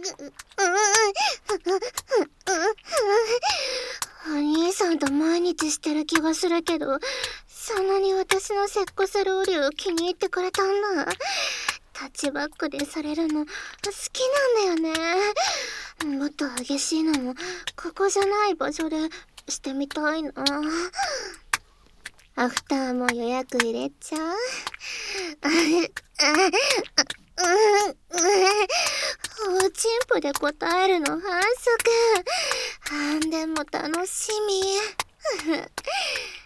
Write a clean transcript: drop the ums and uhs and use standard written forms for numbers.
お兄さんと毎日してる気がするけど、そんなに私のセッコセローリを気に入ってくれたんだ。タッチバックでされるの好きなんだよね。もっと激しいのもここじゃない場所でしてみたいな。アフターも予約入れちゃう。おちんぽで答えるの反則。でも楽しみ。